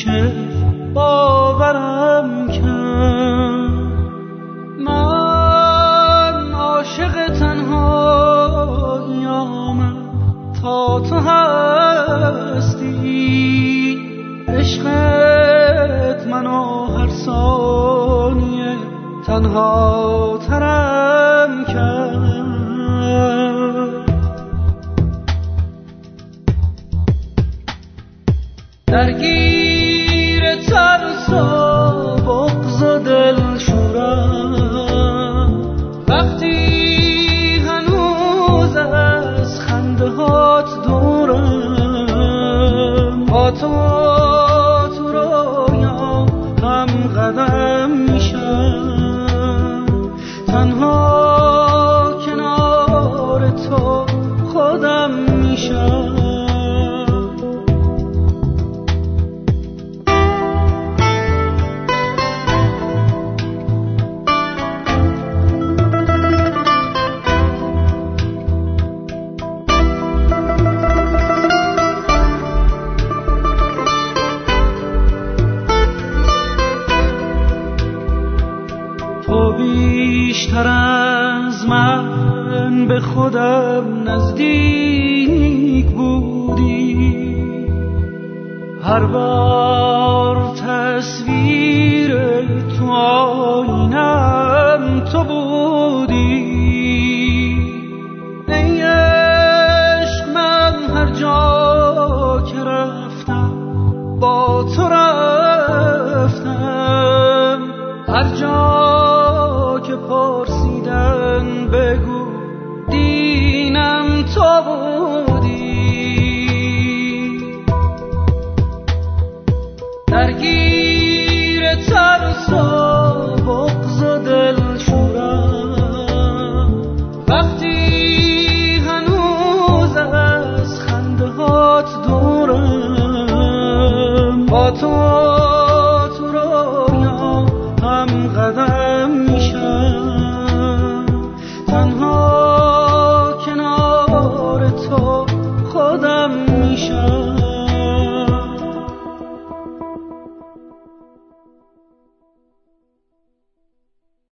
میشه باورم کرد. من عاشق تنهایی‌ام تا تو هستی، عشقت منو هر ثانیه تنها ترم کرد. درگیر ترس و بغض و دلشورم، وقتی هنوز از خنده هات دورم، با تو تو رویا هم قدم میشم، تنها کنار تو خودم میشم. تو بیشتر از من به خودم نزدیک بودی، هر بار تصویر تو آینم تو بود.